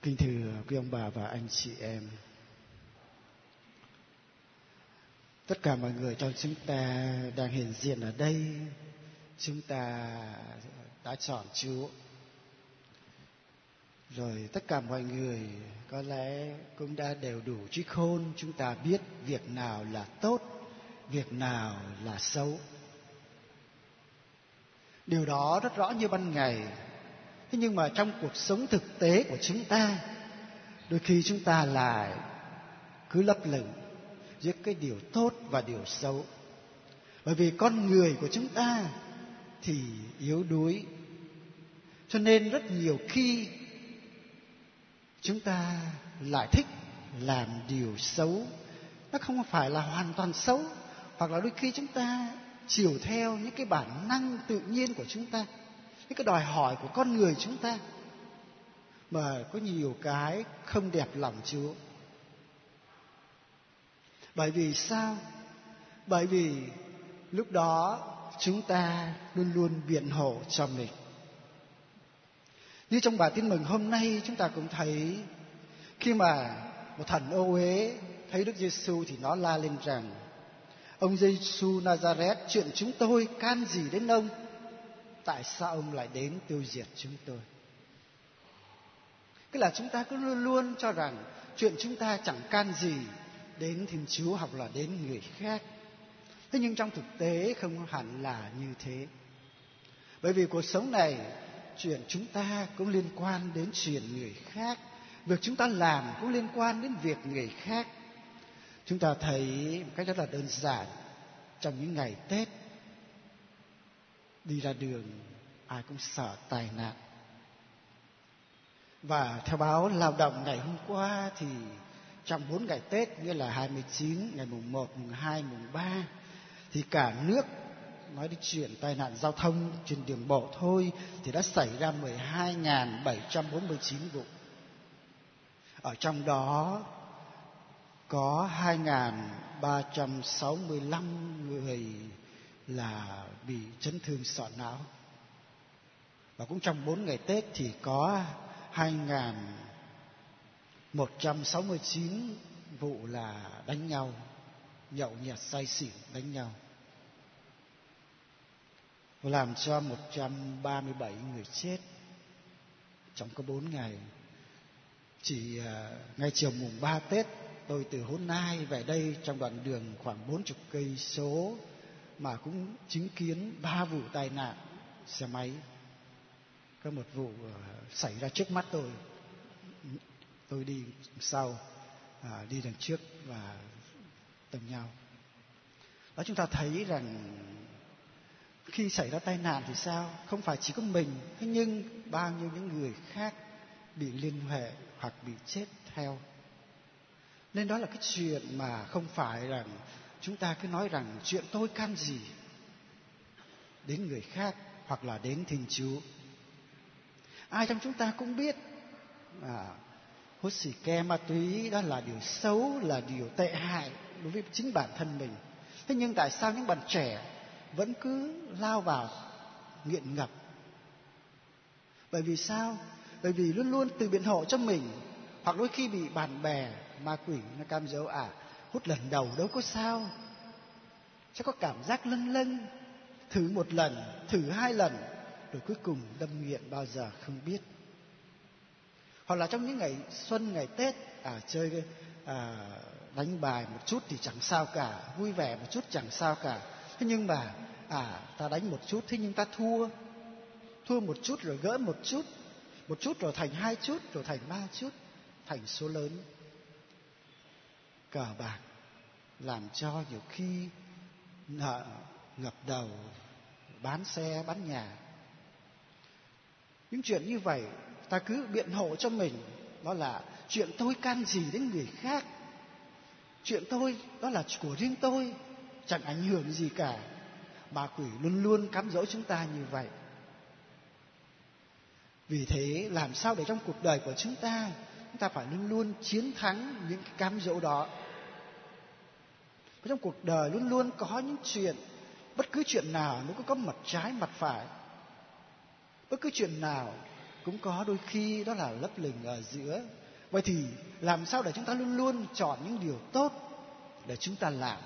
Kính thưa quý ông bà và anh chị em, tất cả mọi người trong chúng ta đang hiện diện ở đây, chúng ta đã chọn Chúa. Rồi tất cả mọi người có lẽ cũng đã đều đủ trí khôn, chúng ta biết việc nào là tốt, việc nào là xấu. Điều đó rất rõ như ban ngày. Thế nhưng mà trong cuộc sống thực tế của chúng ta, đôi khi chúng ta lại cứ lấp lửng giữa cái điều tốt và điều xấu. Bởi vì con người của chúng ta thì yếu đuối, cho nên rất nhiều khi chúng ta lại thích làm điều xấu. Nó không phải là hoàn toàn xấu, hoặc là đôi khi chúng ta chiều theo những cái bản năng tự nhiên của chúng ta, những cái đòi hỏi của con người chúng ta, mà có nhiều cái không đẹp lòng Chúa. Bởi vì sao? Bởi vì lúc đó chúng ta luôn luôn biện hộ cho mình. Như trong bài tin mừng hôm nay chúng ta cũng thấy, khi mà một thần ô uế thấy Đức Giêsu thì nó la lên rằng: ông Giêsu Nazareth, chuyện chúng tôi can gì đến ông? Tại sao ông lại đến tiêu diệt chúng tôi? Tức là chúng ta cứ luôn luôn cho rằng chuyện chúng ta chẳng can gì đến Thiên Chúa hoặc là đến người khác. Thế nhưng trong thực tế không hẳn là như thế. Bởi vì cuộc sống này, chuyện chúng ta cũng liên quan đến chuyện người khác. Việc chúng ta làm cũng liên quan đến việc người khác. Chúng ta thấy một cách rất là đơn giản, trong những ngày Tết, đi ra đường ai cũng sợ tai nạn. Và theo báo Lao động ngày hôm qua thì trong 4 ngày Tết, nghĩa là 29, ngày mùng 1, mùng 2, mùng 3, thì cả nước nói đến chuyện tai nạn giao thông trên đường bộ thôi thì đã xảy ra 12.749 vụ. Ở trong đó có 2.365 người là bị chấn thương sọ não. Và cũng trong 4 ngày Tết thì có 2.169 vụ là đánh nhau, nhậu nhẹt say xỉn đánh nhau, làm cho 137 người chết trong có 4 ngày. Chỉ ngay chiều mùng 3 Tết, tôi từ Hôn Nai về đây trong đoạn đường khoảng 40 cây số mà cũng chứng kiến 3 vụ tai nạn xe máy. Có một vụ xảy ra trước mắt tôi đi sau, đi đằng trước và tông nhau. Đó, chúng ta thấy rằng khi xảy ra tai nạn thì sao? Không phải chỉ có mình, thế nhưng bao nhiêu những người khác bị liên hệ hoặc bị chết theo. Nên đó là cái chuyện mà không phải rằng chúng ta cứ nói rằng chuyện tôi can gì đến người khác hoặc là đến Thiên Chúa. Ai trong chúng ta cũng biết hút xì ke, ma túy đó là điều xấu, là điều tệ hại đối với chính bản thân mình. Thế nhưng tại sao những bạn trẻ vẫn cứ lao vào nghiện ngập? Bởi vì sao? Bởi vì luôn luôn tự biện hộ cho mình, hoặc đôi khi bị bạn bè ma quỷ nó cam dỗ: hút lần đầu đâu có sao, sẽ có cảm giác lâng lâng, thử một lần, thử 2 lần, rồi cuối cùng đâm nghiện bao giờ không biết. Hoặc là trong những ngày xuân, ngày Tết, chơi đánh bài một chút thì chẳng sao cả, vui vẻ một chút chẳng sao cả. Thế nhưng mà ta đánh một chút, thế nhưng ta thua một chút rồi gỡ một chút rồi thành 2 chút, rồi thành 3 chút, thành số lớn. Cờ bạc làm cho nhiều khi nợ ngập đầu, bán xe bán nhà. Những chuyện như vậy ta cứ biện hộ cho mình, đó là chuyện tôi can gì đến người khác, chuyện tôi đó là của riêng tôi, chẳng ảnh hưởng gì cả. Ma quỷ luôn luôn cám dỗ chúng ta như vậy. Vì thế làm sao để trong cuộc đời của chúng ta phải luôn luôn chiến thắng những cái cám dỗ đó. Trong cuộc đời luôn luôn có những chuyện, bất cứ chuyện nào nó cũng có mặt trái mặt phải. Bất cứ chuyện nào cũng có đôi khi đó là lấp lửng ở giữa. Vậy thì làm sao để chúng ta luôn luôn chọn những điều tốt để chúng ta làm?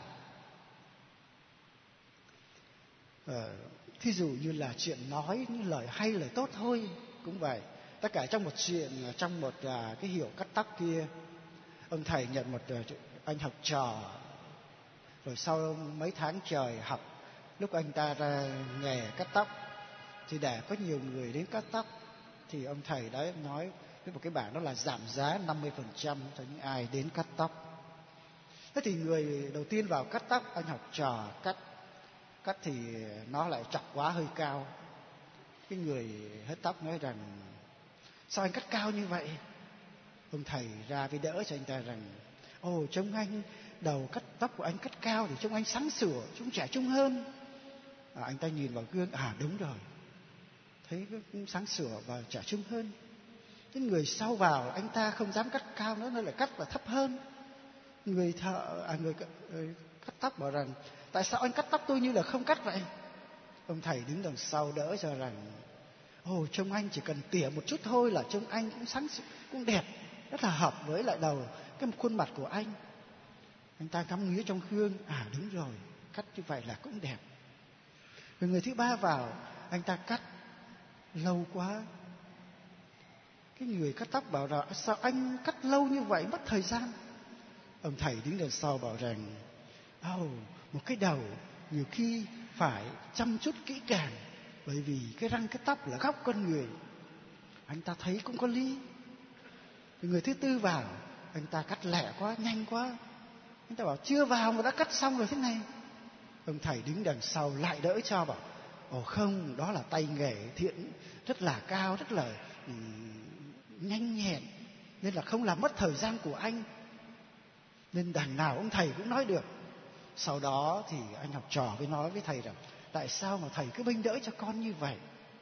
Thí dụ như là chuyện nói những lời hay, lời tốt thôi cũng vậy. Tất cả trong một chuyện, trong một cái hiệu cắt tóc kia, ông thầy nhận một anh học trò, rồi sau mấy tháng trời học, lúc anh ta ra nghề cắt tóc thì để có nhiều người đến cắt tóc, thì ông thầy đấy nói với một cái bảng đó là giảm giá 50% cho những ai đến cắt tóc. Thế thì người đầu tiên vào cắt tóc, anh học trò cắt thì nó lại chọc quá hơi cao. Cái người hớt tóc nói rằng: sao anh cắt cao như vậy? Ông thầy ra với đỡ cho anh ta rằng: ồ, trông anh, đầu cắt tóc của anh cắt cao thì trông anh sáng sủa, trông trẻ trung hơn. Anh ta nhìn vào gương, đúng rồi, thấy cũng sáng sủa và trẻ trung hơn. Cái người sau vào, anh ta không dám cắt cao nữa, nó lại cắt và thấp hơn. Người cắt tóc bảo rằng: tại sao anh cắt tóc tôi như là không cắt vậy? Ông thầy đứng đằng sau đỡ cho rằng: ồ, trông anh chỉ cần tỉa một chút thôi là trông anh cũng sáng cũng đẹp, rất là hợp với lại đầu cái khuôn mặt của anh. Anh ta ngắm nghía trong gương, đúng rồi, cắt như vậy là cũng đẹp. Rồi người thứ ba vào, anh ta cắt lâu quá. Cái người cắt tóc bảo rằng: sao anh cắt lâu như vậy, mất thời gian? Ông thầy đứng đằng sau bảo rằng: một cái đầu nhiều khi phải chăm chút kỹ càng, bởi vì cái răng cái tóc là góc con người. Anh ta thấy cũng có lý. Người thứ tư vào, anh ta cắt lẹ quá, nhanh quá. Anh ta bảo: chưa vào mà đã cắt xong rồi thế này. Ông thầy đứng đằng sau lại đỡ cho, bảo: ồ không, đó là tay nghề thiện rất là cao, rất là nhanh nhẹn, nên là không làm mất thời gian của anh. Nên đằng nào ông thầy cũng nói được. Sau đó thì anh học trò mới nói với thầy rằng: tại sao mà thầy cứ bênh đỡ cho con như vậy?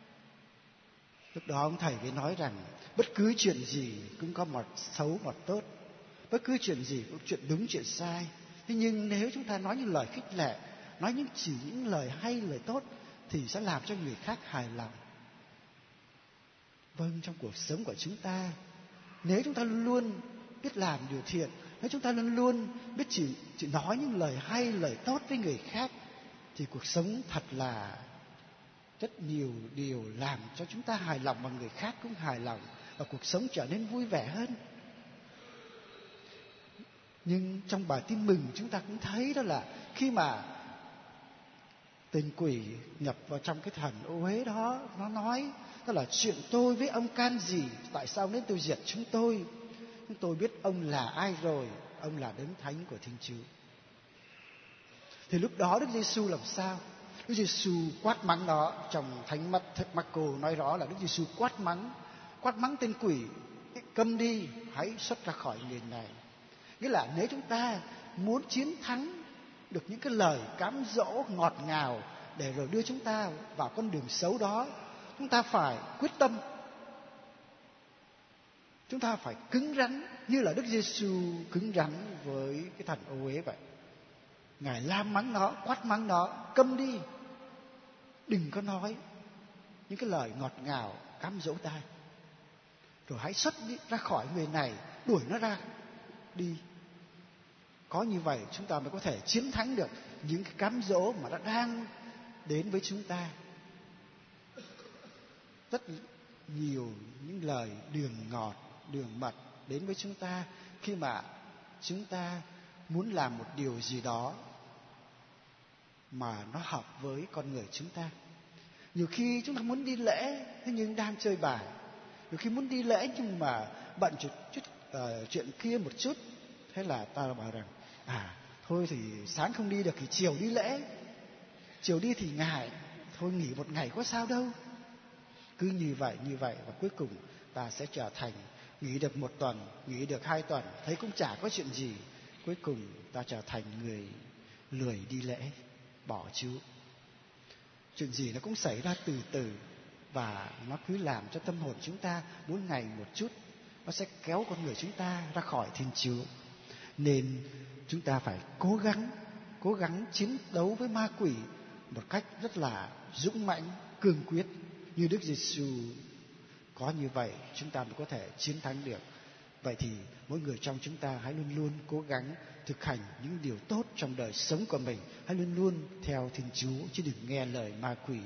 Lúc đó ông thầy mới nói rằng: bất cứ chuyện gì cũng có mặt xấu mặt tốt, bất cứ chuyện gì cũng chuyện đúng chuyện sai. Thế nhưng nếu chúng ta nói những lời khích lệ, nói chỉ những lời hay, lời tốt, thì sẽ làm cho người khác hài lòng. Vâng, trong cuộc sống của chúng ta, nếu chúng ta luôn luôn biết làm điều thiện, nếu chúng ta luôn luôn biết chỉ nói những lời hay, lời tốt với người khác, thì cuộc sống thật là rất nhiều điều làm cho chúng ta hài lòng và người khác cũng hài lòng, và cuộc sống trở nên vui vẻ hơn. Nhưng trong bài tin mừng chúng ta cũng thấy đó là khi mà tên quỷ nhập vào trong cái thần ô uế đó, nó nói đó là: chuyện tôi với ông can gì, tại sao đến tôi diệt chúng tôi? Chúng tôi biết ông là ai rồi, ông là đấng thánh của Thiên Chúa. Thì lúc đó Đức Giêsu làm sao? Đức Giêsu quát mắng nó. Trong Thánh Marco nói rõ là Đức Giêsu quát mắng tên quỷ: câm đi, hãy xuất ra khỏi người này. Nghĩa là nếu chúng ta muốn chiến thắng được những cái lời cám dỗ ngọt ngào để rồi đưa chúng ta vào con đường xấu đó, chúng ta phải quyết tâm, chúng ta phải cứng rắn như là Đức Giêsu cứng rắn với cái thần ô uế vậy. Ngài la mắng nó, quát mắng nó: câm đi, đừng có nói những cái lời ngọt ngào cám dỗ ta, rồi hãy xuất đi ra khỏi người này, đuổi nó ra đi. Có như vậy chúng ta mới có thể chiến thắng được những cái cám dỗ mà đã đang đến với chúng ta. Rất nhiều những lời đường ngọt, đường mật đến với chúng ta khi mà chúng ta muốn làm một điều gì đó mà nó hợp với con người chúng ta. Nhiều khi chúng ta muốn đi lễ, thế nhưng đang chơi bài. Nhiều khi muốn đi lễ nhưng mà bận chuyện kia một chút. Thế là ta bảo rằng: thôi thì sáng không đi được thì chiều đi lễ. Chiều đi thì ngại, thôi nghỉ một ngày có sao đâu. Cứ như vậy và cuối cùng ta sẽ trở thành nghỉ được 1 tuần, nghỉ được 2 tuần, thấy cũng chả có chuyện gì. Cuối cùng ta trở thành người lười đi lễ, bỏ Chúa. Chuyện gì nó cũng xảy ra từ từ, và nó cứ làm cho tâm hồn chúng ta mỗi ngày một chút, nó sẽ kéo con người chúng ta ra khỏi Thiên Chúa. Nên chúng ta phải cố gắng chiến đấu với ma quỷ một cách rất là dũng mãnh, cương quyết, như Đức Giêsu có như vậy chúng ta mới có thể chiến thắng được. Vậy thì mỗi người trong chúng ta hãy luôn luôn cố gắng thực hành những điều tốt trong đời sống của mình. Hãy luôn luôn theo Thiên Chúa, chứ đừng nghe lời ma quỷ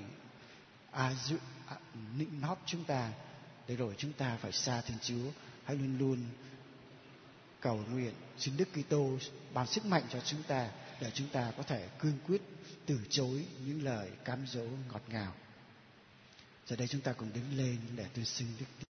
nịnh nót chúng ta, để rồi chúng ta phải xa Thiên Chúa. Hãy luôn luôn cầu nguyện xin Đức Kitô ban sức mạnh cho chúng ta, để chúng ta có thể cương quyết từ chối những lời cám dỗ ngọt ngào. Giờ đây chúng ta cùng đứng lên để tuyên xưng Đức